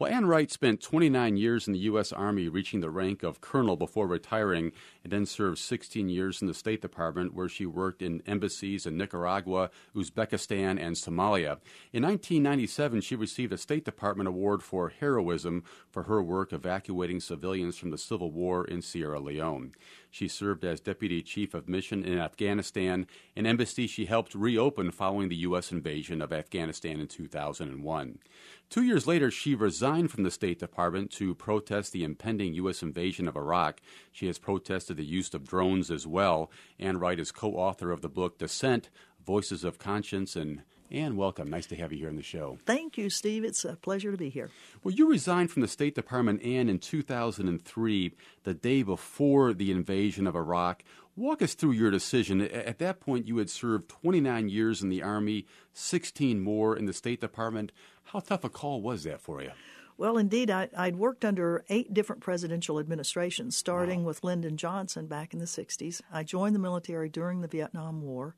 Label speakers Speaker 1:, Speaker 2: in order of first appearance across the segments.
Speaker 1: Well, Ann Wright spent 29 years in the U.S. Army, reaching the rank of colonel before retiring, and then served 16 years in the State Department, where she worked in embassies in Nicaragua, Uzbekistan, and Somalia. In 1997, she received a State Department award for heroism for her work evacuating civilians from the civil war in Sierra Leone. She served as Deputy Chief of Mission in Afghanistan, an embassy she helped reopen following the U.S. invasion of Afghanistan in 2001. 2 years later, she resigned from the State Department to protest the impending U.S. invasion of Iraq. She has protested the use of drones as well. Ann Wright is co-author of the book Dissent, Voices of Conscience. And Ann, welcome. Nice to have you here on the show.
Speaker 2: Thank you, Steve. It's a pleasure to be here.
Speaker 1: Well, you resigned from the State Department, Ann, in 2003, the day before the invasion of Iraq. Walk us through your decision. At that point, you had served 29 years in the Army, 16 more in the State Department. How tough a call was that for you?
Speaker 2: Well, indeed, I'd worked under 8 different presidential administrations, starting with Lyndon Johnson back in the 60s. I joined the military during the Vietnam War.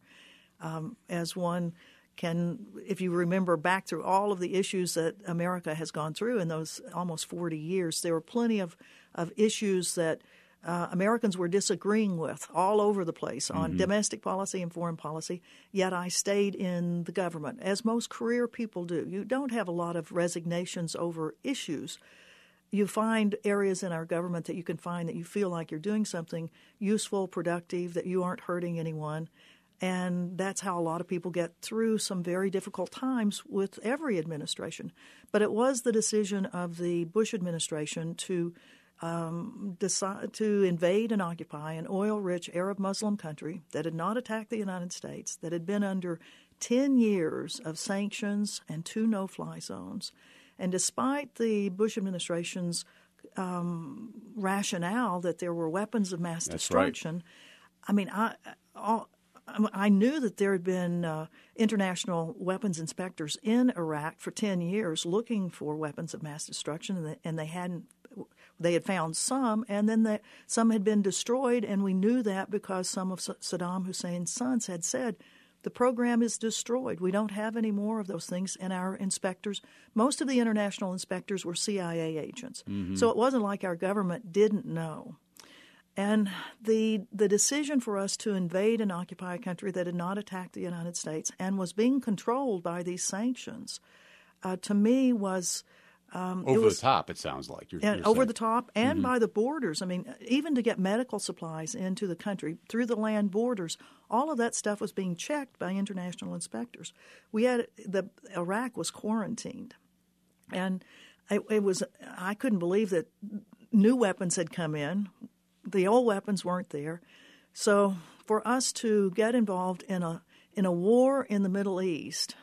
Speaker 2: As one can, if you remember back through all of the issues that America has gone through in those almost 40 years, there were plenty of issues that Americans were disagreeing with all over the place on domestic policy and foreign policy, yet I stayed in the government, as most career people do. You don't have a lot of resignations over issues. You find areas in our government that you can find that you feel like you're doing something useful, productive, that you aren't hurting anyone. And that's how a lot of people get through some very difficult times with every administration. But it was the decision of the Bush administration to decide to invade and occupy an oil-rich Arab Muslim country that had not attacked the United States, that had been under 10 years of sanctions and 2 no-fly zones. And despite the Bush administration's rationale that there were weapons of mass destruction,
Speaker 1: right.
Speaker 2: I mean, I knew that there had been international weapons inspectors in Iraq for 10 years looking for weapons of mass destruction, and they hadn't. They had found some, and then some had been destroyed, and we knew that because some of Saddam Hussein's sons had said, the program is destroyed. We don't have any more of those things. And our inspectors, most of the international inspectors were CIA agents. So it wasn't like our government didn't know. And the decision for us to invade and occupy a country that had not attacked the United States and was being controlled by these sanctions, to me was
Speaker 1: over the top, it sounds like. You're
Speaker 2: over
Speaker 1: saying.
Speaker 2: The top and by the borders. I mean, even to get medical supplies into the country through the land borders, all of that stuff was being checked by international inspectors. Iraq was quarantined, and I couldn't believe that new weapons had come in. The old weapons weren't there. So for us to get involved in a war in the Middle East,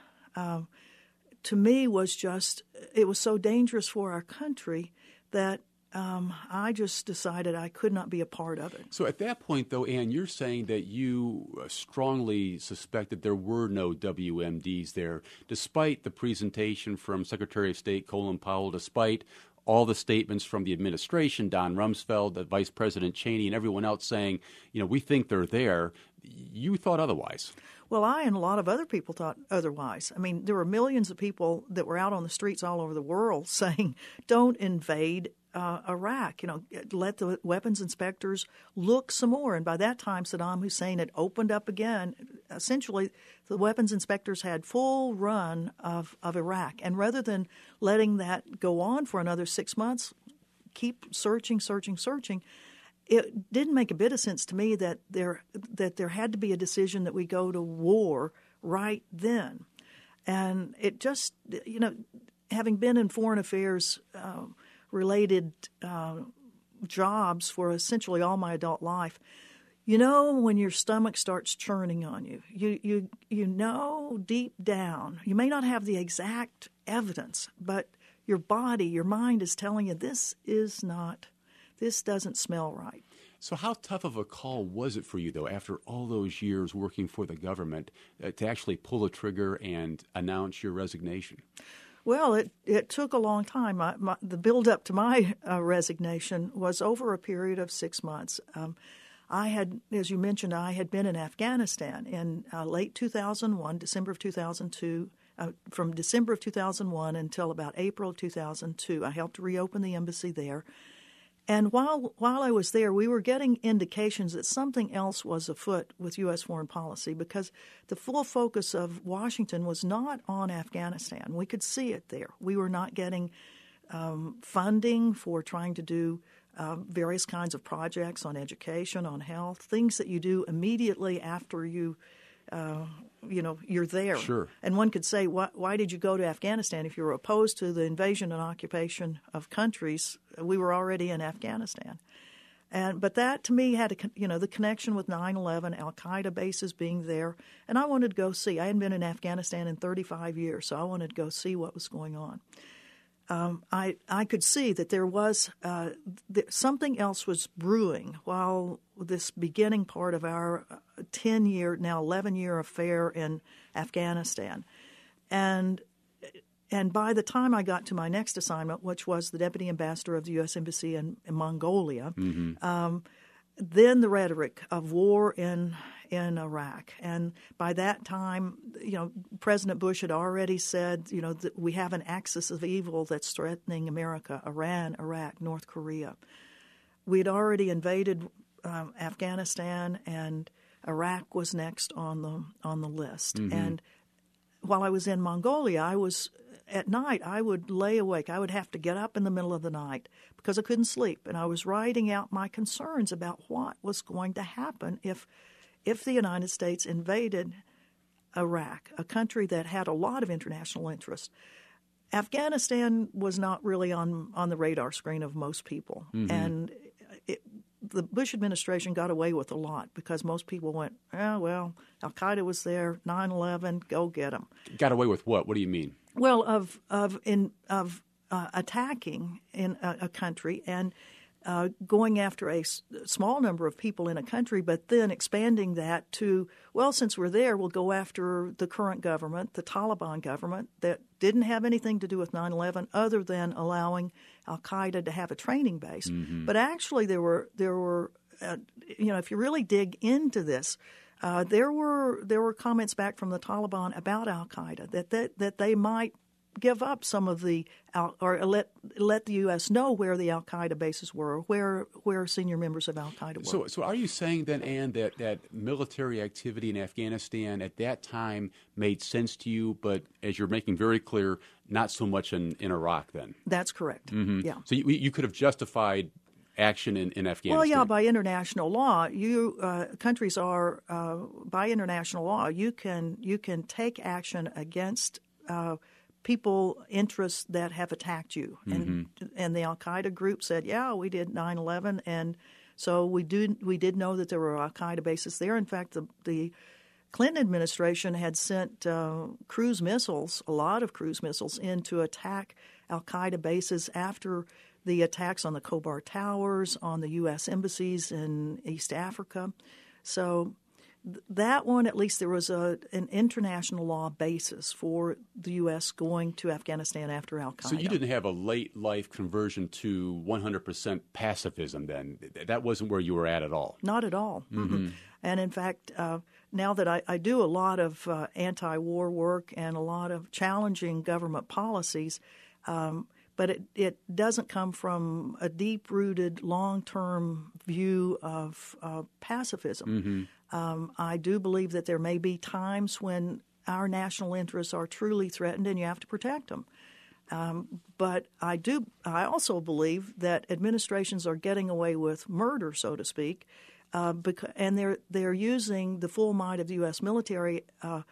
Speaker 2: to me it was so dangerous for our country that I just decided I could not be a part of it.
Speaker 1: So at that point, though, Ann, you're saying that you strongly suspected there were no WMDs there, despite the presentation from Secretary of State Colin Powell, despite all the statements from the administration, Don Rumsfeld, the Vice President Cheney, and everyone else saying, we think they're there. You thought otherwise.
Speaker 2: Well, I and a lot of other people thought otherwise. I mean, there were millions of people that were out on the streets all over the world saying, don't invade Iraq. Let the weapons inspectors look some more. And by that time, Saddam Hussein had opened up again. Essentially, the weapons inspectors had full run of Iraq. And rather than letting that go on for another 6 months, keep searching, it didn't make a bit of sense to me that there had to be a decision that we go to war right then. And it just, having been in foreign affairs related jobs for essentially all my adult life, when your stomach starts churning on you, you know deep down, you may not have the exact evidence, but your body, your mind is telling you this doesn't smell right.
Speaker 1: So how tough of a call was it for you, though, after all those years working for the government, to actually pull the trigger and announce your resignation?
Speaker 2: Well, it took a long time. The build-up to my resignation was over a period of 6 months. I had, as you mentioned, I had been in Afghanistan in late 2001, December of 2002, from December of 2001 until about April of 2002. I helped reopen the embassy there. And while I was there, we were getting indications that something else was afoot with U.S. foreign policy because the full focus of Washington was not on Afghanistan. We could see it there. We were not getting funding for trying to do various kinds of projects on education, on health, things that you do immediately after you're there.
Speaker 1: Sure.
Speaker 2: And one could say, why did you go to Afghanistan if you were opposed to the invasion and occupation of countries? We were already in Afghanistan. But that, to me, had the connection with 9/11, Al-Qaeda bases being there, and I wanted to go see. I hadn't been in Afghanistan in 35 years, so I wanted to go see what was going on. I could see that there was something else was brewing while this beginning part of our 10-year, now 11-year affair in Afghanistan. And by the time I got to my next assignment, which was the deputy ambassador of the U.S. Embassy in Mongolia, then the rhetoric of war in Iraq. And by that time, President Bush had already said, that we have an axis of evil that's threatening America: Iran, Iraq, North Korea. We had already invaded Afghanistan, and Iraq was next on the list. And while I was in Mongolia, at night, I would lay awake. I would have to get up in the middle of the night because I couldn't sleep. And I was writing out my concerns about what was going to happen if the United States invaded Iraq, a country that had a lot of international interest. Afghanistan was not really on the radar screen of most people. And the Bush administration got away with a lot because most people went, Al-Qaeda was there, 9/11, go get them.
Speaker 1: Got away with what? What do you mean?
Speaker 2: Well, of attacking in a country and going after a small number of people in a country, but then expanding that to, since we're there, we'll go after the current government, the Taliban government, that didn't have anything to do with 9/11 other than allowing Al-Qaeda to have a training base. But actually there were if you really dig into this, there were comments back from the Taliban about Al-Qaeda that they might give up some of or let the U.S. know where the Al-Qaeda bases were, where senior members of Al-Qaeda were.
Speaker 1: So are you saying then, Ann, that military activity in Afghanistan at that time made sense to you, but as you're making very clear, not so much in Iraq then?
Speaker 2: That's correct. Yeah.
Speaker 1: So you could have justified action in Afghanistan.
Speaker 2: Well, yeah, by international law, countries are by international law. You can take action against people, interests that have attacked you, and the Al-Qaeda group said, yeah, we did 9/11, and so we did know that there were Al-Qaeda bases there. In fact, the Clinton administration had sent cruise missiles, a lot of cruise missiles, in to attack Al-Qaeda bases after the attacks on the Khobar Towers, on the U.S. embassies in East Africa. So that one, at least there was an international law basis for the U.S. going to Afghanistan after Al-Qaeda.
Speaker 1: So you didn't have a late life conversion to 100% pacifism then? That wasn't where you were at all? Not
Speaker 2: at all. And in fact, now that I do a lot of anti-war work and a lot of challenging government policies, but it doesn't come from a deep-rooted, long-term view of pacifism. I do believe that there may be times when our national interests are truly threatened and you have to protect them. But I also believe that administrations are getting away with murder, so to speak, and they're using the full might of the U.S. military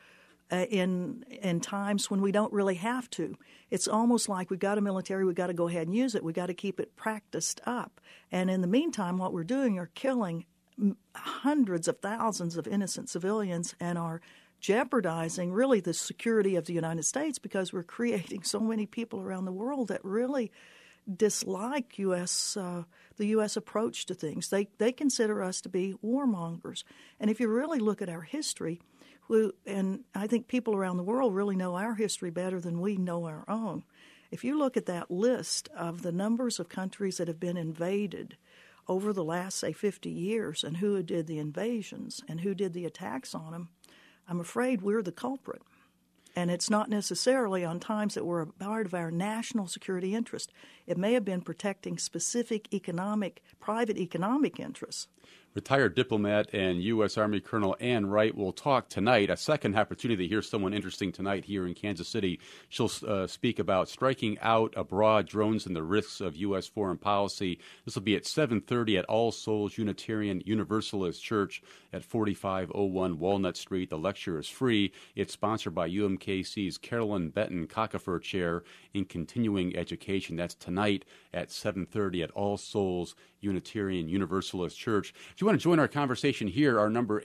Speaker 2: in times when we don't really have to. It's almost like we've got a military, we've got to go ahead and use it. We've got to keep it practiced up. And in the meantime, what we're doing are killing hundreds of thousands of innocent civilians and are jeopardizing really the security of the United States because we're creating so many people around the world that really dislike the U.S. approach to things. They consider us to be warmongers. And if you really look at our history, and I think people around the world really know our history better than we know our own. If you look at that list of the numbers of countries that have been invaded over the last, say, 50 years and who did the invasions and who did the attacks on them, I'm afraid we're the culprit. And it's not necessarily on times that were a part of our national security interest. It may have been protecting specific private economic interests.
Speaker 1: Retired diplomat and U.S. Army Colonel Ann Wright will talk tonight, a second opportunity to hear someone interesting tonight here in Kansas City. She'll speak about striking out abroad drones and the risks of U.S. foreign policy. This will be at 7:30 at All Souls Unitarian Universalist Church at 4501 Walnut Street. The lecture is free. It's sponsored by UMKC's Carolyn Benton Cockefer Chair in Continuing Education. That's tonight at 7:30 at All Souls Unitarian Universalist Church. If you want to join our conversation here, our number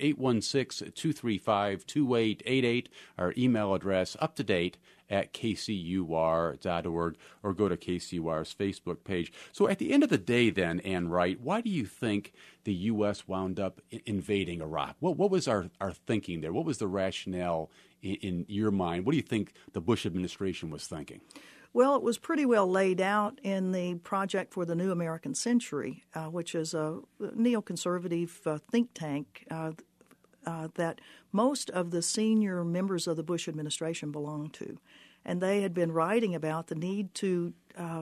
Speaker 1: 816-235-2888, our email address up-to-date at kcur.org, or go to KCUR's Facebook page. So at the end of the day then, Ann Wright, why do you think the U.S. wound up invading Iraq? What was our thinking there? What was the rationale in your mind? What do you think the Bush administration was thinking?
Speaker 2: Well, it was pretty well laid out in the Project for the New American Century, which is a neoconservative think tank that most of the senior members of the Bush administration belonged to. And they had been writing about the need to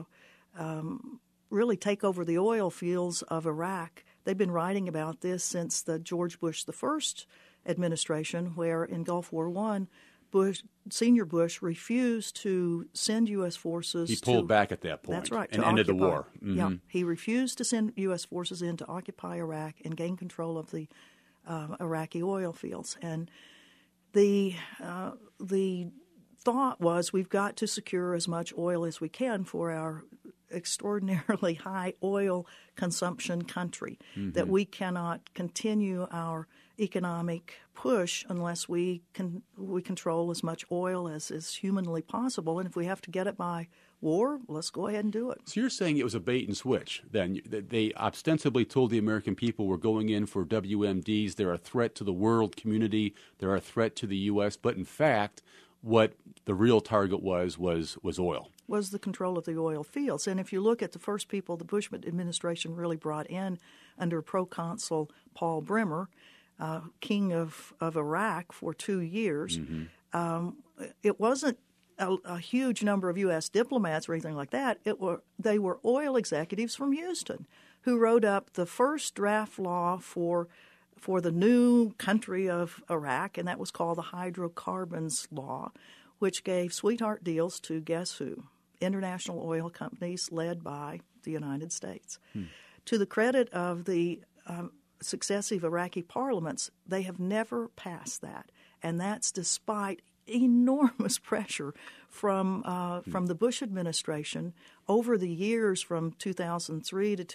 Speaker 2: really take over the oil fields of Iraq. They've been writing about this since the George Bush I administration, where in Gulf War I, Senior Bush refused to send U.S. forces.
Speaker 1: He pulled back at that point.
Speaker 2: That's right.
Speaker 1: And ended the war. Mm-hmm.
Speaker 2: Yeah, he refused to send U.S. forces in to occupy Iraq and gain control of the Iraqi oil fields. And the thought was we've got to secure as much oil as we can for our extraordinarily high oil consumption country, that we cannot continue our economic push unless we control as much oil as is humanly possible. And if we have to get it by war, let's go ahead and do it.
Speaker 1: So you're saying it was a bait and switch then? They ostensibly told the American people we're going in for WMDs. They're a threat to the world community. They're a threat to the U.S. But in fact, what the real target was oil.
Speaker 2: Was the control of the oil fields. And if you look at the first people the Bush administration really brought in under proconsul Paul Bremer, king of Iraq for 2 years, it wasn't a huge number of U.S. diplomats or anything like that. They were oil executives from Houston who wrote up the first draft law for the new country of Iraq, and that was called the Hydrocarbons Law, which gave sweetheart deals to guess who? International oil companies led by the United States. To the credit of the successive Iraqi parliaments, they have never passed that, and that's despite enormous pressure from the Bush administration over the years from 2003 to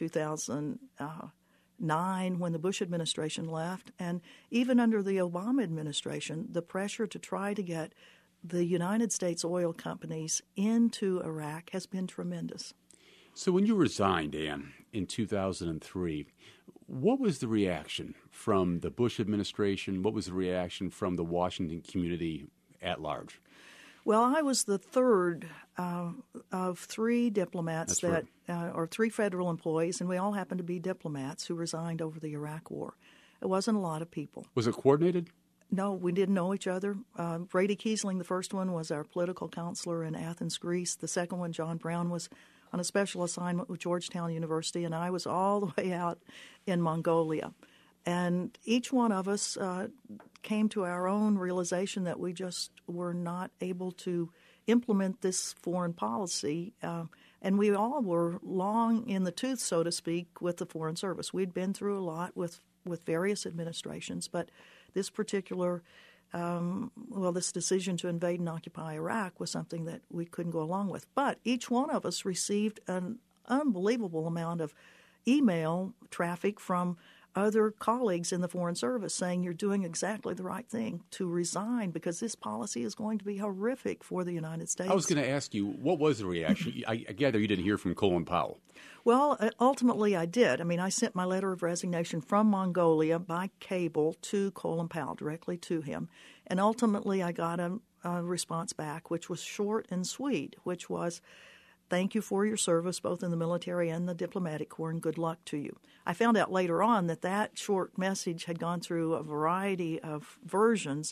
Speaker 2: 2009 when the Bush administration left, and even under the Obama administration, the pressure to try to get the United States oil companies into Iraq has been tremendous.
Speaker 1: So when you resigned, Ann, in 2003, what was the reaction from the Bush administration? What was the reaction from the Washington community at large?
Speaker 2: Well, I was the third of three diplomats or three federal employees, and we all happened to be diplomats who resigned over the Iraq War. It wasn't a lot of people.
Speaker 1: Was it coordinated?
Speaker 2: No, we didn't know each other. Brady Kiesling, the first one, was our political counselor in Athens, Greece. The second one, John Brown, was on a special assignment with Georgetown University, and I was all the way out in Mongolia. And each one of us came to our own realization that we just were not able to implement this foreign policy. And we all were long in the tooth, so to speak, with the Foreign Service. We'd been through a lot with various administrations, but this particular, this decision to invade and occupy Iraq was something that we couldn't go along with. But each one of us received an unbelievable amount of email traffic from other colleagues in the Foreign Service saying you're doing exactly the right thing to resign because this policy is going to be horrific for the United States.
Speaker 1: I was going to ask you, what was the reaction? I gather you didn't hear from Colin Powell.
Speaker 2: Well, ultimately I did. I mean, I sent my letter of resignation from Mongolia by cable to Colin Powell, directly to him. And ultimately I got a response back, which was short and sweet, which was, thank you for your service, both in the military and the diplomatic corps, and good luck to you. I found out later on that short message had gone through a variety of versions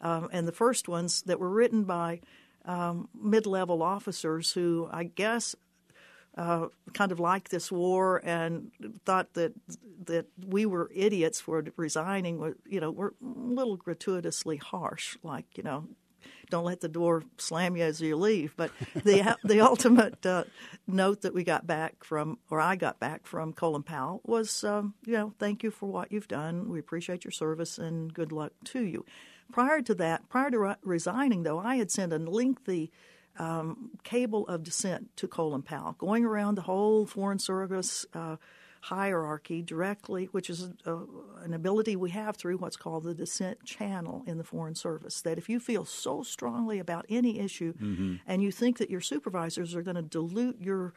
Speaker 2: and the first ones that were written by mid-level officers who, I guess, kind of liked this war and thought that we were idiots for resigning. We're a little gratuitously harsh, like, don't let the door slam you as you leave. But the ultimate note that I got back from Colin Powell was, thank you for what you've done. We appreciate your service and good luck to you. Prior to resigning, though, I had sent a lengthy cable of dissent to Colin Powell, going around the whole Foreign Service hierarchy directly, which is an ability we have through what's called the dissent channel in the Foreign Service, that if you feel so strongly about any issue and you think that your supervisors are going to dilute your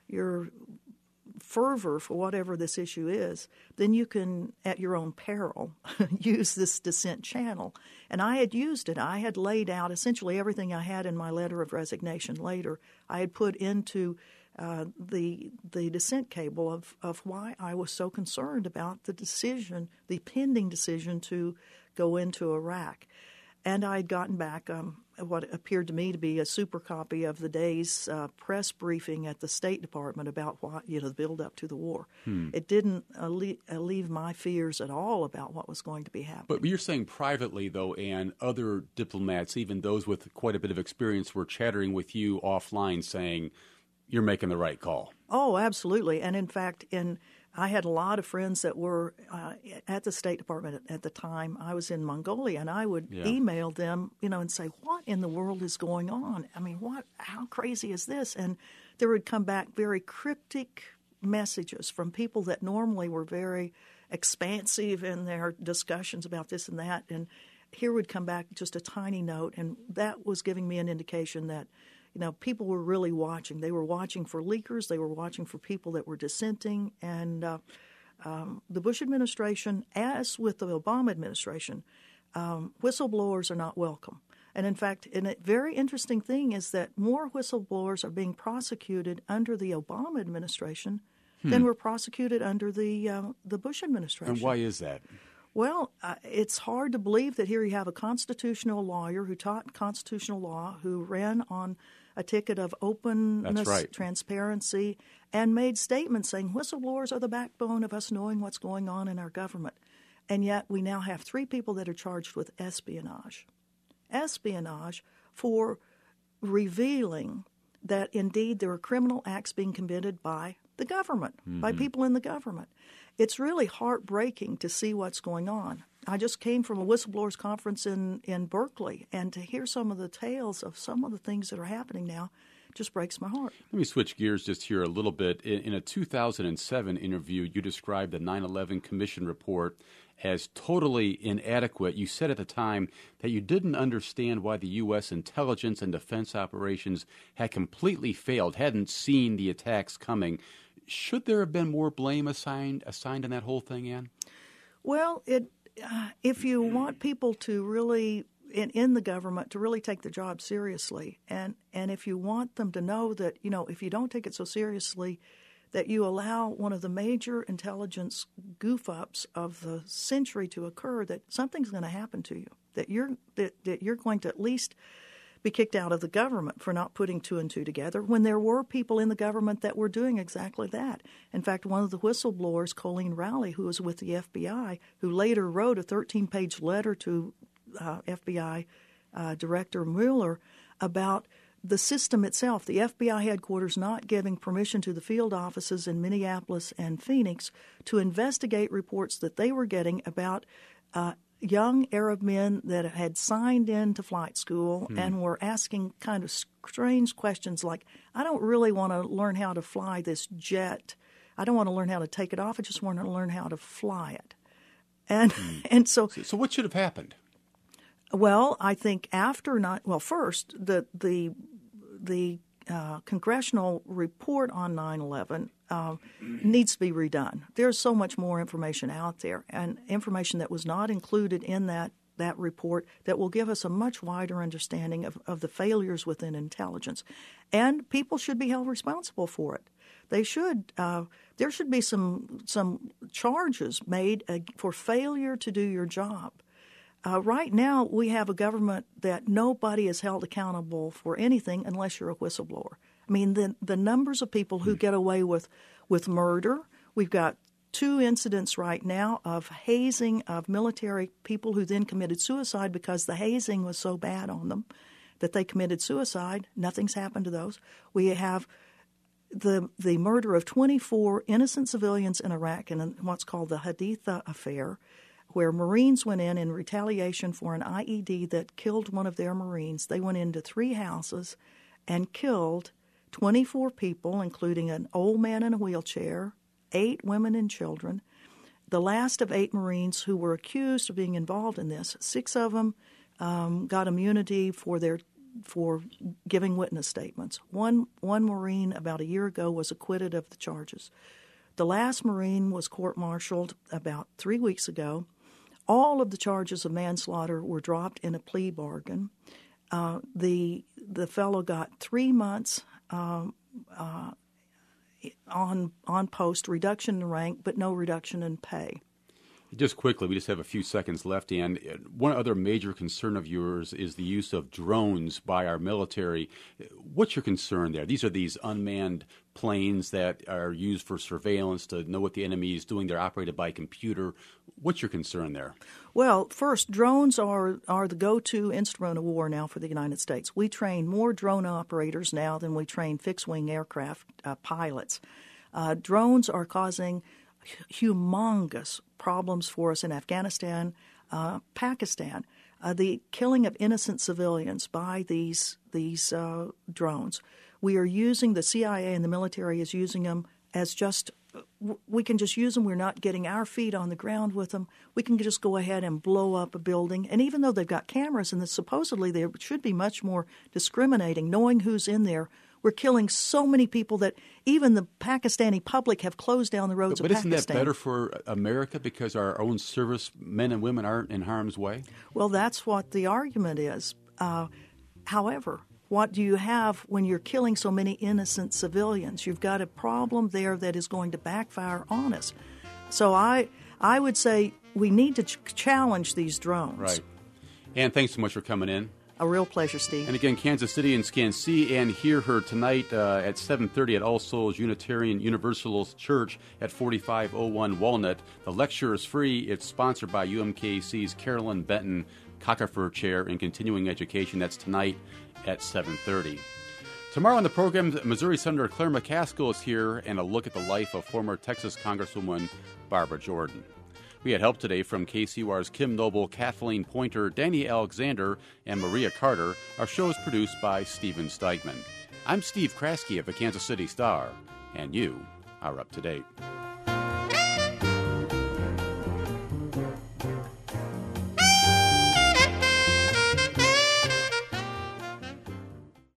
Speaker 2: fervor for whatever this issue is, then you can, at your own peril, use this dissent channel. And I had used it. I had laid out essentially everything I had in my letter of resignation later. I had put into the dissent cable of why I was so concerned about the pending decision to go into Iraq. And I had gotten back what appeared to me to be a super copy of the day's press briefing at the State Department about the build-up to the war. It didn't alleviate my fears at all about what was going to be happening.
Speaker 1: But you're saying privately, though, Ann, other diplomats, even those with quite a bit of experience, were chattering with you offline saying, you're making the right call.
Speaker 2: Oh, absolutely. And in fact, I had a lot of friends that were at the State Department at the time. I was in Mongolia, and I would email them, and say, what in the world is going on? I mean, how crazy is this? And there would come back very cryptic messages from people that normally were very expansive in their discussions about this and that. And here would come back just a tiny note, and that was giving me an indication that people were really watching. They were watching for leakers. They were watching for people that were dissenting. And the Bush administration, as with the Obama administration, whistleblowers are not welcome. And in fact, a very interesting thing is that more whistleblowers are being prosecuted under the Obama administration than were prosecuted under the Bush administration.
Speaker 1: And why is that?
Speaker 2: Well, it's hard to believe that here you have a constitutional lawyer who taught constitutional law, who ran on a ticket of openness, transparency, and made statements saying whistleblowers are the backbone of us knowing what's going on in our government. And yet we now have 3 people that are charged with espionage. Espionage for revealing that indeed there are criminal acts being committed by the government, by people in the government. It's really heartbreaking to see what's going on. I just came from a whistleblowers conference in Berkeley, and to hear some of the tales of some of the things that are happening now just breaks my heart.
Speaker 1: Let me switch gears just here a little bit. In a 2007 interview, you described the 9/11 Commission report as totally inadequate. You said at the time that you didn't understand why the U.S. intelligence and defense operations had completely failed, hadn't seen the attacks coming. Should there have been more blame assigned in that whole thing, Ann?
Speaker 2: Well, if you want people to really, in the government, to really take the job seriously, and if you want them to know that, if you don't take it so seriously, that you allow one of the major intelligence goof-ups of the century to occur, that something's going to happen to you, that you're going to at least be kicked out of the government for not putting 2 and 2 together, when there were people in the government that were doing exactly that. In fact, one of the whistleblowers, Colleen Rowley, who was with the FBI, who later wrote a 13-page letter to FBI Director Mueller about the system itself, the FBI headquarters not giving permission to the field offices in Minneapolis and Phoenix to investigate reports that they were getting about young Arab men that had signed in to flight school and were asking kind of strange questions like, I don't really want to learn how to fly this jet. I don't want to learn how to take it off. I just want to learn how to fly it. And so
Speaker 1: what should have happened?
Speaker 2: Well, I think first, the congressional report on 9/11 needs to be redone. There's so much more information out there, and information that was not included in that report that will give us a much wider understanding of the failures within intelligence. And people should be held responsible for it. They should. There should be some charges made for failure to do your job. Right now, we have a government that nobody is held accountable for anything unless you're a whistleblower. I mean, the numbers of people who get away with murder, we've got 2 incidents right now of hazing of military people who then committed suicide because the hazing was so bad on them that they committed suicide. Nothing's happened to those. We have the murder of 24 innocent civilians in Iraq in what's called the Haditha affair, where Marines went in retaliation for an IED that killed one of their Marines. They went into 3 houses and killed 24 people, including an old man in a wheelchair, 8 women and children. The last of 8 Marines who were accused of being involved in this, 6 of them got immunity for giving witness statements. One Marine about a year ago was acquitted of the charges. The last Marine was court-martialed about 3 weeks ago. All of the charges of manslaughter were dropped in a plea bargain. The fellow got 3 months on post, reduction in rank, but no reduction in pay.
Speaker 1: Just quickly, we just have a few seconds left, and one other major concern of yours is the use of drones by our military. What's your concern there? These are these unmanned planes that are used for surveillance to know what the enemy is doing. They're operated by computer. What's your concern there?
Speaker 2: Well, first, drones are the go-to instrument of war now for the United States. We train more drone operators now than we train fixed-wing aircraft pilots. Drones are causing humongous problems for us in Afghanistan, Pakistan. The killing of innocent civilians by these drones. We are using, the CIA and the military is using them as just, we can just use them. We're not getting our feet on the ground with them. We can just go ahead and blow up a building. And even though they've got cameras and supposedly they should be much more discriminating, knowing who's in there, we're killing so many people that even the Pakistani public have closed down the roads of Pakistan.
Speaker 1: But isn't that better for America because our own servicemen and women aren't in harm's way?
Speaker 2: Well, that's what the argument is. However, what do you have when you're killing so many innocent civilians? You've got a problem there that is going to backfire on us. So I would say we need to challenge these drones.
Speaker 1: Right. Ann, thanks so much for coming in.
Speaker 2: A real pleasure, Steve.
Speaker 1: And again, Kansas City and can see and hear her tonight at 7:30 at All Souls Unitarian Universalist Church at 4501 Walnut. The lecture is free. It's sponsored by UMKC's Carolyn Benton Cockefer Chair in Continuing Education. That's tonight at 7:30. Tomorrow on the program, Missouri Senator Claire McCaskill is here and a look at the life of former Texas Congresswoman Barbara Jordan. We had help today from KCUR's Kim Noble, Kathleen Pointer, Danny Alexander, and Maria Carter. Our show is produced by Stephen Steigman. I'm Steve Kraske of the Kansas City Star, and you are up to date.